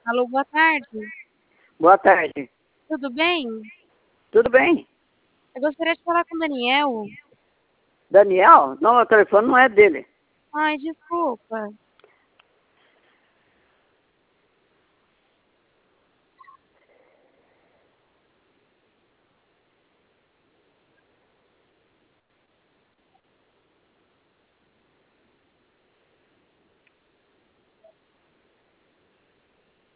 Alô, boa tarde. Boa tarde. Tudo bem? Tudo bem? Eu gostaria de falar com o Daniel. Daniel? Não, o telefone não é dele. Ai, desculpa.